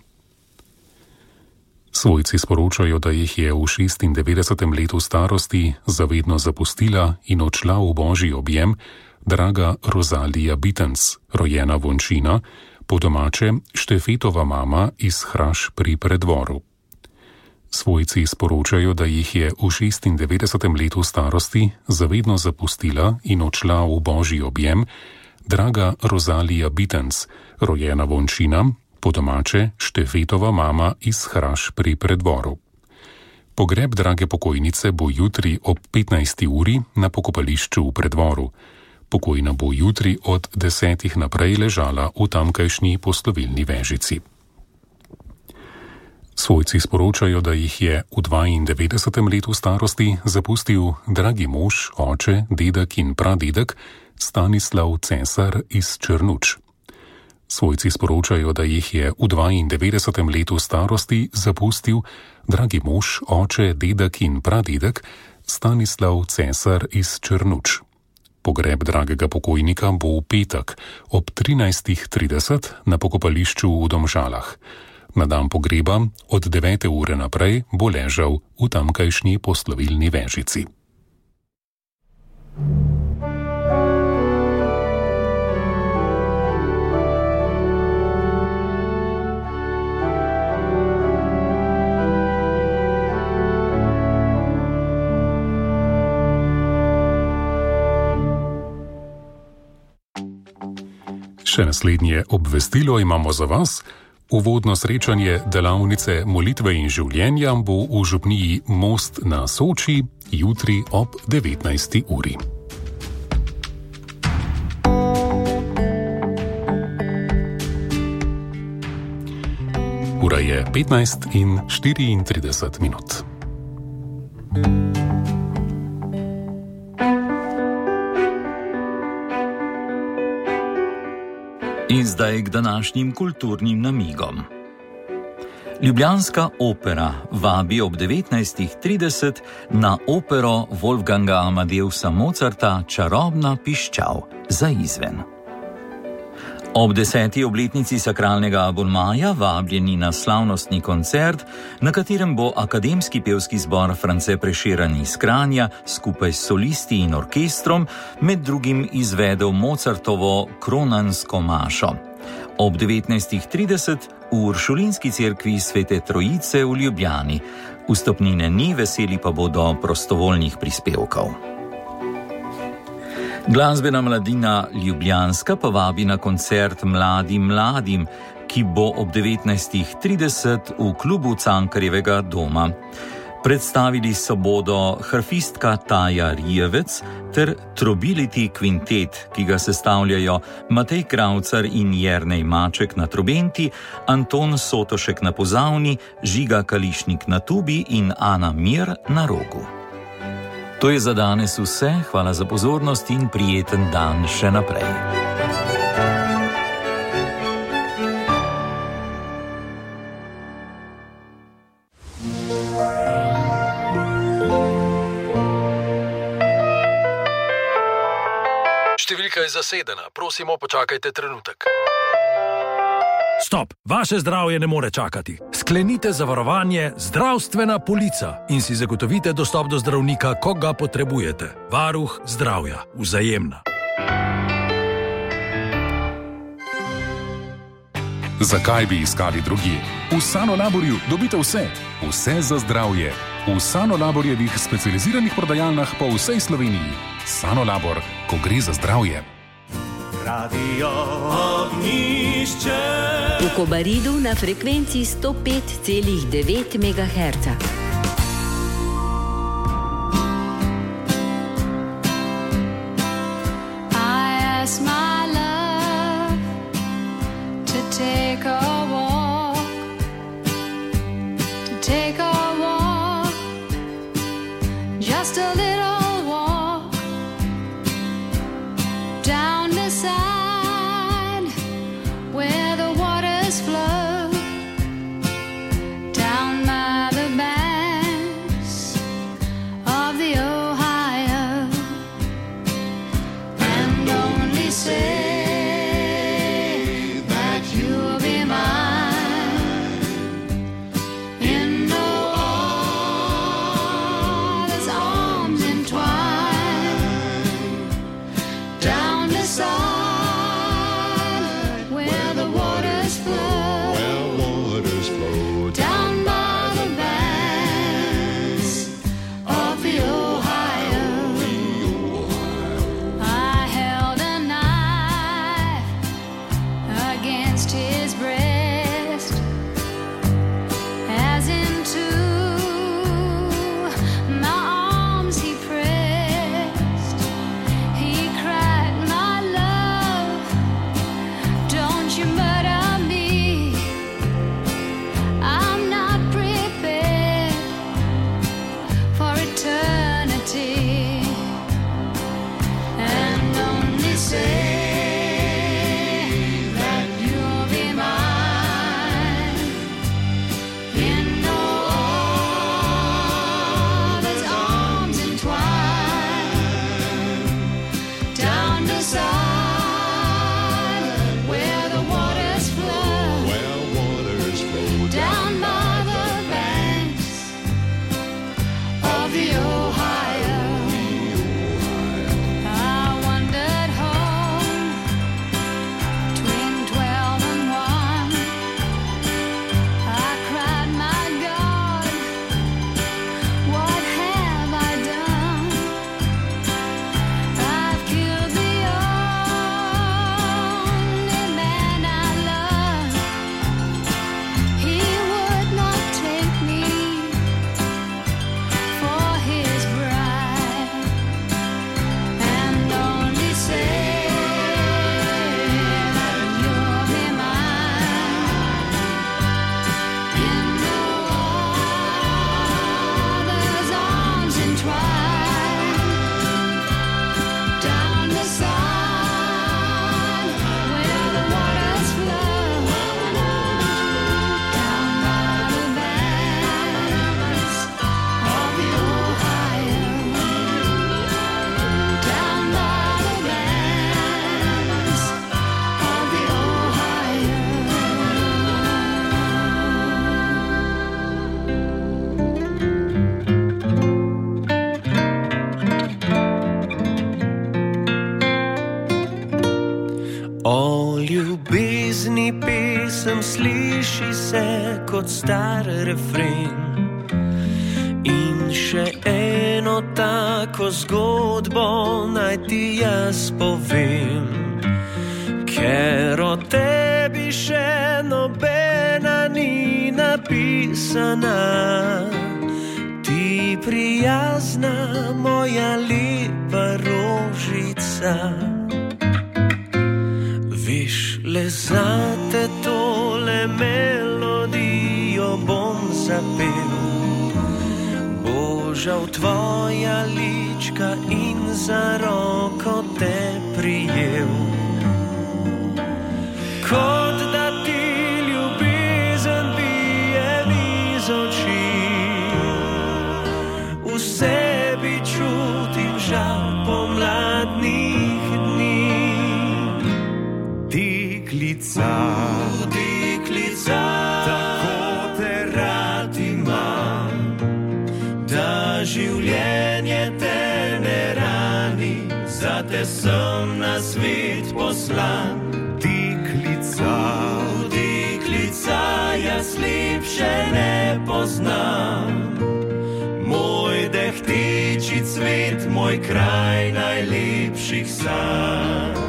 Svojci sporočajo, da jih je v 96. letu starosti zavedno zapustila in odšla v božji objem draga Rozalija Bitenc, rojena Vončina, po domače Štefetova mama iz Hraš pri Predvoru. Svojci sporočajo, da jih je v 96. letu starosti zavedno zapustila in odšla v božji objem draga Rozalija Bitenc, rojena Vončina, po domače Štefetova mama iz Hraš pri Predvoru. Pogreb drage pokojnice bo jutri ob 15. uri na pokopališču v Predvoru. Pokojna bo jutri od 10. naprej ležala v tamkajšnji poslovilni Vežici. Svojci sporočajo, da jih je v 92. letu starosti zapustil dragi mož, oče, dedek in pradedek Stanislav Cesar iz Črnuč. Svojci sporočajo, da jih je v 92. letu starosti zapustil dragi mož, oče, dedek in pradedek Stanislav Cesar iz Črnuč. Pogreb dragega pokojnika bo v petek ob 13:30 na pokopališču v Domžalah. Na dan pogreba od 9. ure naprej bo ležal v tamkajšnji poslovilni Vežici. Še naslednje obvestilo imamo za vas. Uvodno srečanje delavnice molitve in življenja bo v župniji Most na Soči jutri ob 19. uri. Ura je 15:34 minut. In zdaj k današnjim kulturnim namigom. Ljubljanska opera vabi ob 19:30 na opero Wolfganga Amadeusa Mozarta Čarobna piščal za izven. Ob 10. obletnici sakralnega abonmaja vabljeni na slavnostni koncert, na katerem bo akademski pevski zbor France Prešeren iz Kranja skupaj s solisti in orkestrom med drugim izvedel Mozartovo kronansko mašo. Ob 19:30 v Uršulinski cerkvi Svete Trojice v Ljubljani. Vstopnine ni, veseli pa bodo prostovoljnih prispevkov. Glasbena mladina Ljubljanska pa vabi na koncert Mladim, ki bo ob 19:30 v klubu Cankarjevega doma. Predstavili se bodo harfistka Taja Rijevec ter Trobility Quintet, ki ga sestavljajo Matej Kravcar in Jernej Maček na trobenti, Anton Sotošek na pozavni, Žiga Kališnik na tubi in Ana Mir na rogu. To je za danes vse, hvala za pozornost in prijeten dan še naprej. Številka je zasedena, prosimo, počakajte trenutek. Stop, vaše zdravje ne more čakati. Sklenite zavarovanje Zdravstvena polica in si zagotovite dostop do zdravnika, ko ga potrebujete. Varuh zdravja, Vzajemna. Zakaj bi iskali drugje? V Sanolaborju dobite vse. Vse za zdravje. V Sanolaborjevih specializiranih prodajalnah po vsej Sloveniji. Sanolabor, ko gre za zdravje. Radio Ognjišče. V Kobaridu na frekvenci 105,9 MHz. sliši se kot star refren. In še eno tako zgodbo naj ti jaz povem, ker o tebi še nobena ni napisana. Ti prijazna moja lepa rožica, veš, le zate tole melodijo bom zapel. Božal tvoja lička in za roko te prijel. Kot da ti ljubezen bije iz oči, v sebi čutim žal pomladnih dni. Deklica, deklica, tako te rad imam, da življenje te ne rani, zate sem na svet poslan. Deklica, deklica, jaz lepše ne poznam. Moj dehtiči cvet, moj kraj najlepših sanj.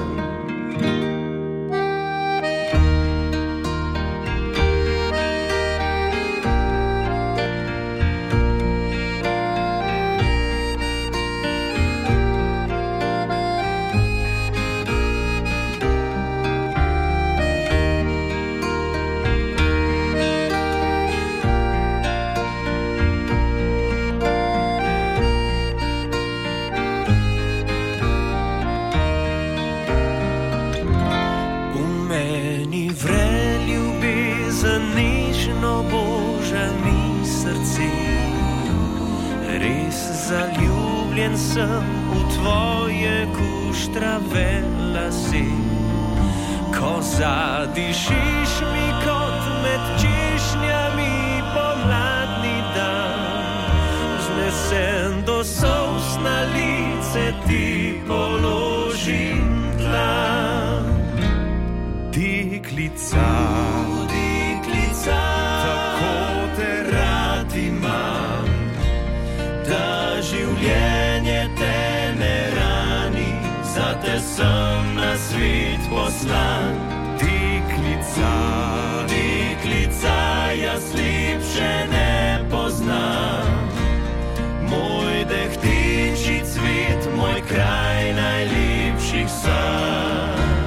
Sem v tvoje kuštrave lase, ko zadišiš mi kot med češnjami pomladni dan. Vznesen do solz na lice ti položim dlan. Deklica, deklica, tako te rad imam, da življenje te ne rani, zate sem na svet poslan. Deklica, deklica, jaz lepše ne poznam. Moj dehtiči cvet, moj kraj najlepših sanj.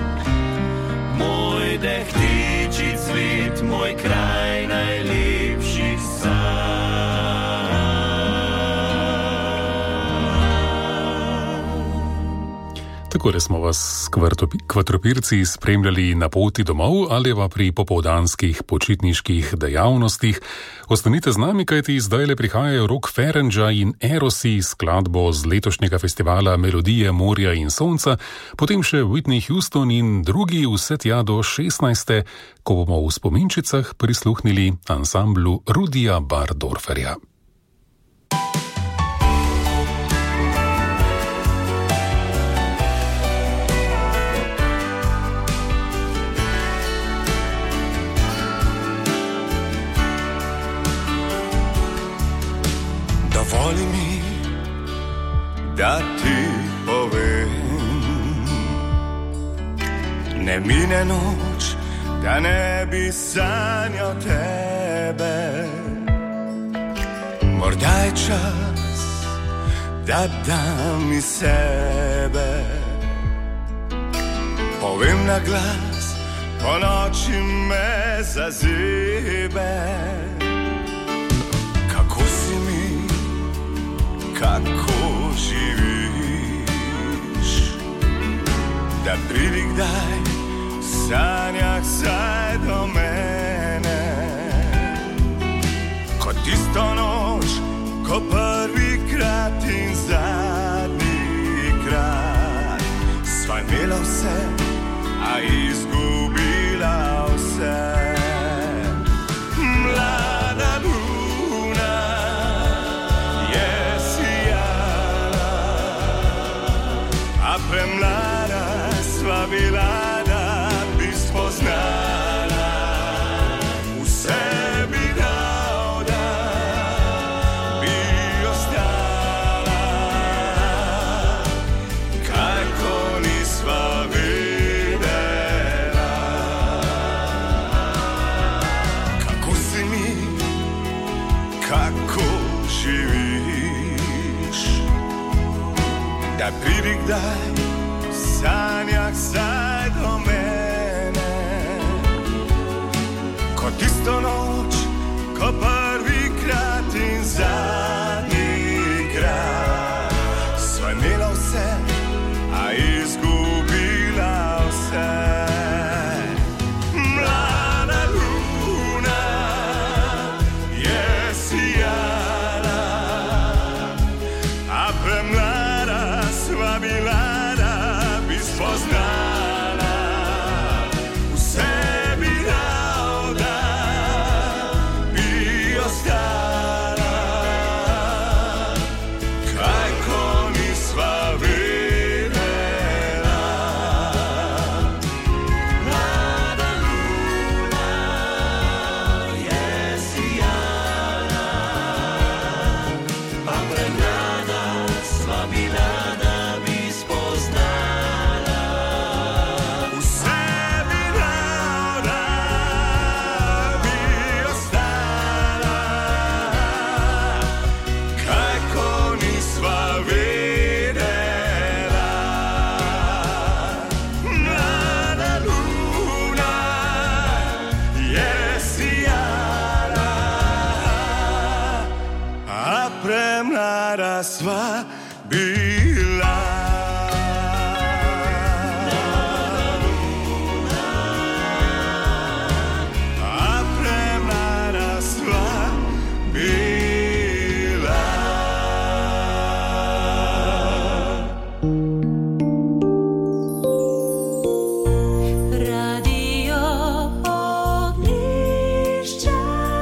Moj dehtiči cvet, moj kraj najlepših sanj. Takole smo vas kvatropirci spremljali na poti domov ali pa pri popoldanskih počitniških dejavnostih. Ostanite z nami, kajti zdajle prihajajo Rok Ferengja in Erosi, skladbo z letošnjega festivala Melodije morja in sonca, potem še Whitney Houston in drugi vse tja do 16., ko bomo v spominčicah prisluhnili ansamblu Rudija Bardorferja. Dovoli mi, da ti povem, ne mine noč, da ne bi sanjal tebe. Morda je čas, da dam iz sebe. Povem na glas, po noči me zazebe. Kako si mi, kako živiš, da pridi kdaj v sanjah saj do mene. Kot tisto noč, ko prvikrat in zadnjikrat sva imela vse, a izgubila vse. Mlada luna je sijala, a premlada sva bila, da bi spoznala. da pridi kdaj v sanjah saj do mene. Ko tisto noč, ko prvikrat in zadnjikrat sva imela vse, a izgubila vse. Mlada luna je sijala, a premlada sva bila, da bi spoznala. Vse bi dal, da bi ostala. Kaj ko nisva vedela. Mlada luna je sijala, a premlada sva bila, da bi spoznala. Vse bi dal, da bi ostala. Kaj ko nisva vedela. Mlada luna je sijala, a premlada sva bila. A premlada sva bila. Radio Ognjišče.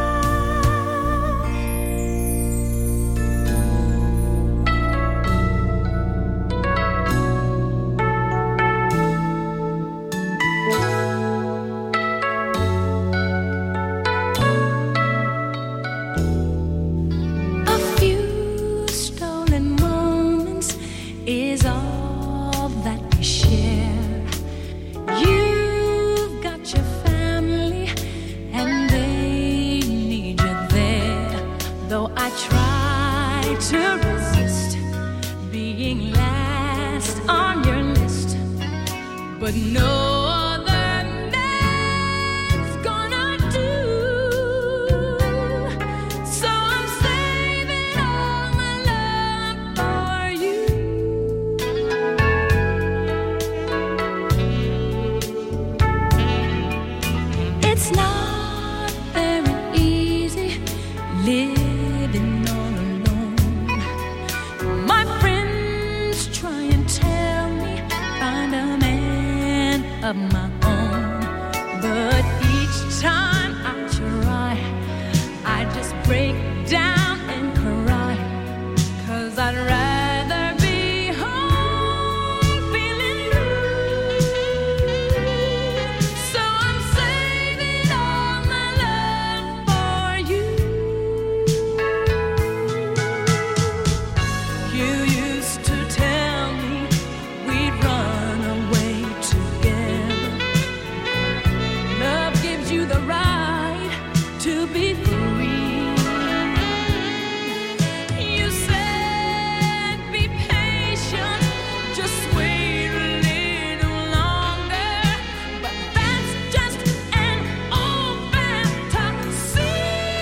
A few stolen moments is all that we share. You've got your family and they need you there. Though I try to resist being last on your list, but no other man's gonna do. So I'm saving all my love for you. It's not very easy living all alone. My friends try and tell me find a man of my own, but each time I try, I just break down and cry, 'cause I'd rather be home feeling blue. So I'm saving all my love for you. You used to tell me we'd run away together. Love gives you the right to be free. You said be patient, just wait a little longer, but that's just an old fantasy.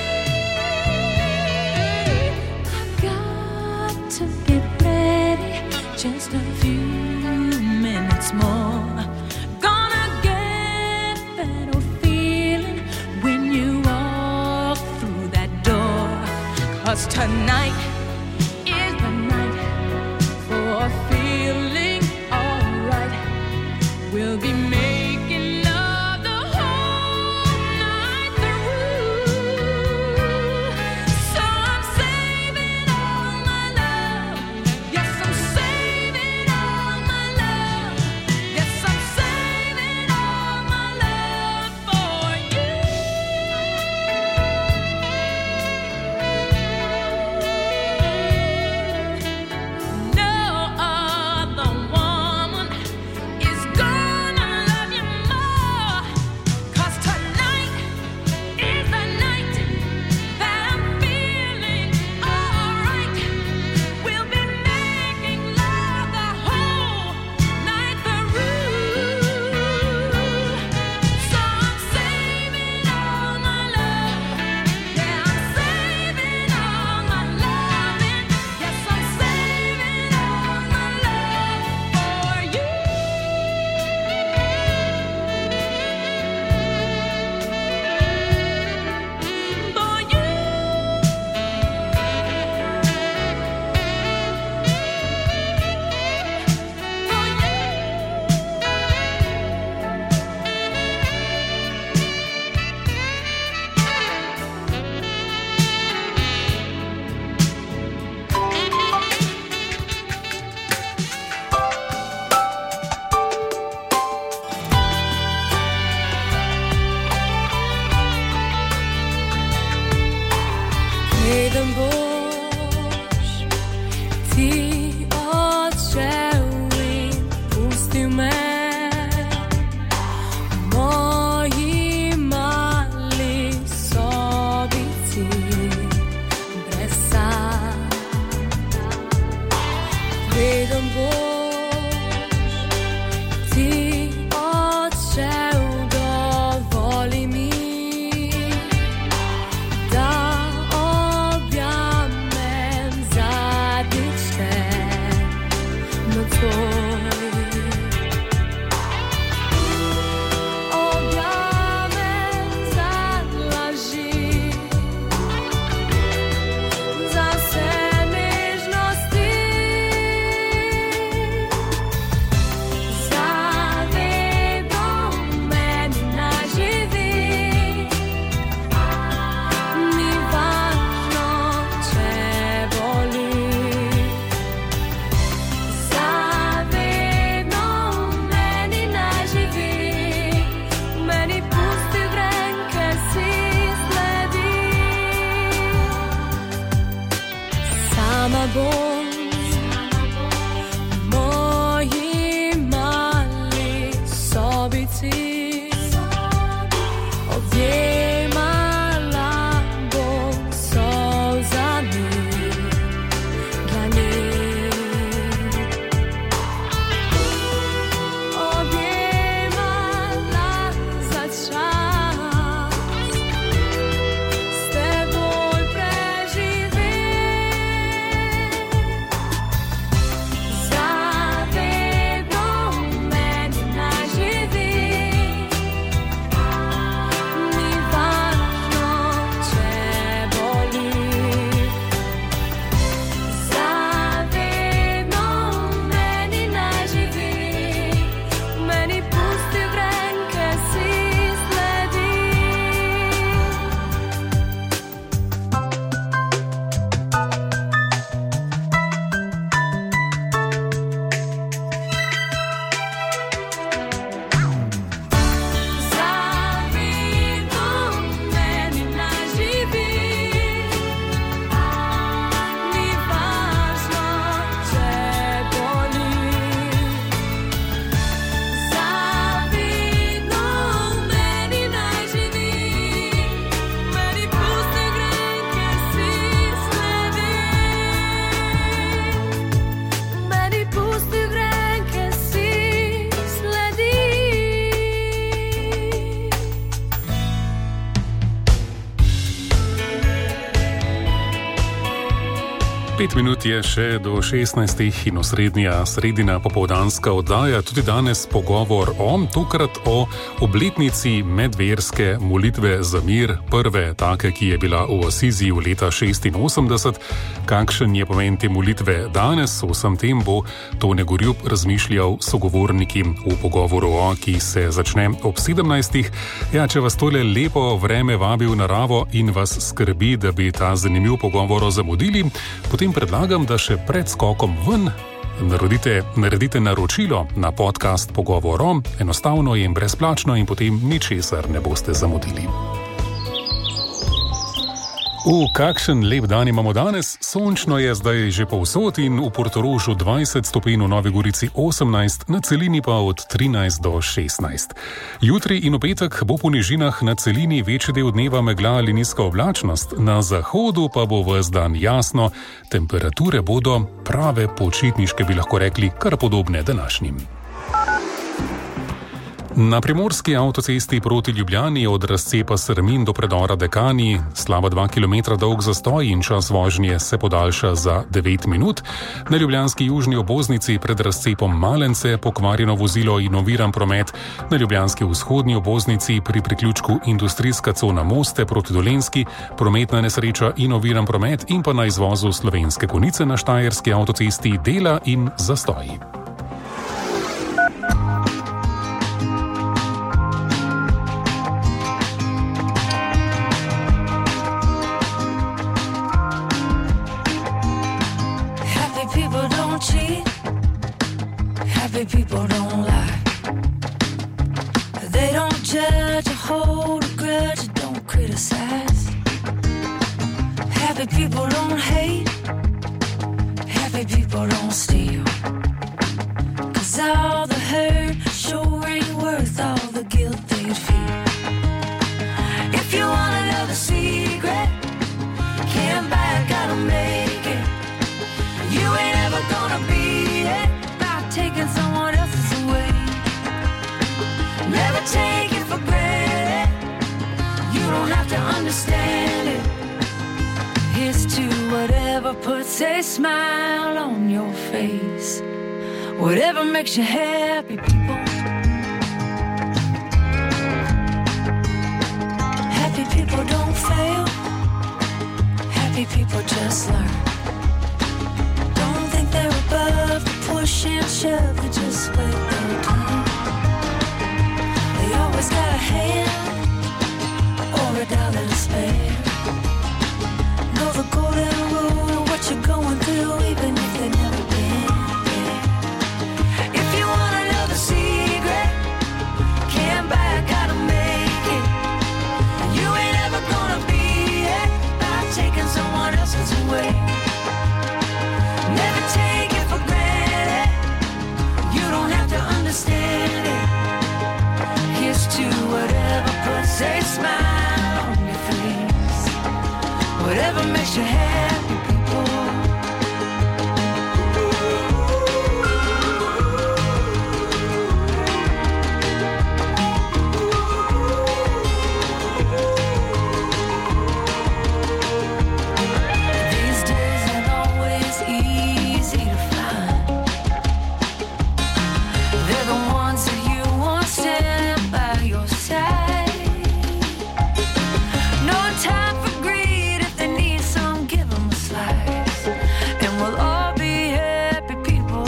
I've got to get ready, just a few minutes more. Gonna get that old feeling when you walk through that door. 'Cause tonight is the night for feeling alright. We'll be making love the whole night through. So I'm saving all my love. Yes, I'm saving all my love. Yes, I'm saving all my love for you. Preden boš ti odšel, dovoli mi, da objamem zadnjič te nocoj. Pet minut je še do 16. in osrednja sredina popoldanska oddaja. Tudi danes pogovor tokrat o obletnici medverske molitve za mir, prve take, ki je bila v Asiziju leta 86. Kakšen je pomen te molitve danes? O vsem tem bo Tone Gorjup razmišljal sogovorniki v pogovoru, ki se začne ob 17. Ja, če vas tole lepo vreme vabi v naravo in vas skrbi, da bi ta zanimiv pogovor zamudili, potem predlagam, da še pred skokom ven naredite naročilo na podcast Pogovorom, enostavno in brezplačno, in potem ničesar ne boste zamudili. Kakšen lep dan imamo danes. Sončno je zdaj že povsod in v Portorožu 20 stopinj, v Novi Gorici 18, na celini pa od 13 do 16. Jutri in v petek bo po nižinah na celini večji del dneva megla ali nizka oblačnost, na zahodu pa bo ves dan jasno, temperature bodo prave počitniške, bi lahko rekli, kar podobne današnjim. Na primorski avtocesti proti Ljubljani od razcepa Srmin do predora Dekani slaba 2 km dolg zastoj in čas vožnje se podaljša za 9 minut. Na ljubljanski južni obvoznici pred razcepom Malence pokvarjeno vozilo in oviran promet. Na ljubljanski vzhodni obvoznici pri priključku industrijska cona Moste proti Dolenjski prometna nesreča in oviran promet, in pa na izvozu Slovenske Konjice na štajerski avtocesti dela in zastoji. People don't lie. They don't judge or hold a grudge, don't criticize. Happy people don't hate. Happy people don't steal. 'Cause all the hurt sure ain't worth all the guilt they'd feel. If you wanna know the secret, can't buy, gotta make it. You ain't ever gonna be Here's to whatever puts a smile on your face, whatever makes you happy, people. Happy people don't fail. Happy people just learn. Don't think they're above the push and shove. They just wait their turn. They always got a hand or a dollar to spare. Know the golden rule, what you're going through, even if they've never been there. If you wanna know the secret, can't buy, gotta make it. You ain't ever gonna be it by taking someone else's away. Never take it for granted. You don't have to understand it. Here's to whatever puts a smile on your face, whatever makes you happy, people. These days ain't always easy to find. They're the ones that you want stand by your side. No time for greed. If they need some, give them a slice, and we'll all be happy people.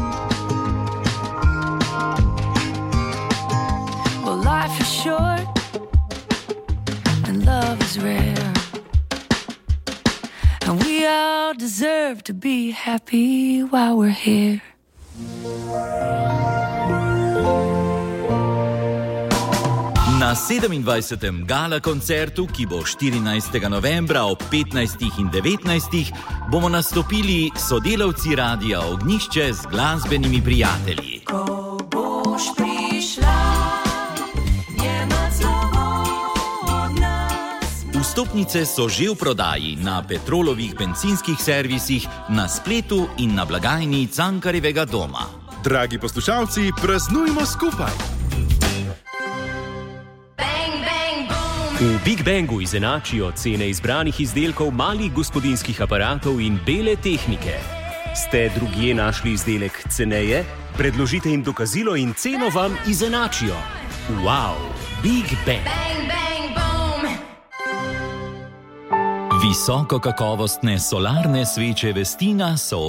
Well, life is short and love is rare, and we all deserve to be happy while we're here. Na 27. gala koncertu, ki bo 14. novembra ob 15. in 19. bomo nastopili sodelavci Radia Ognjišče z glasbenimi prijatelji. Ko boš prišla, je noclovo od nas. Vstopnice so že v prodaji na Petrolovih bencinskih servisih, na spletu in na blagajni Cankarjevega doma. Dragi poslušalci, praznujmo skupaj! V Big Bangu izenačijo cene izbranih izdelkov malih gospodinjskih aparatov in bele tehnike. Ste drugje našli izdelek ceneje? Predložite jim dokazilo in ceno vam izenačijo. Wow! Big Bang! Visoko kakovostne solarne sveče Vestina so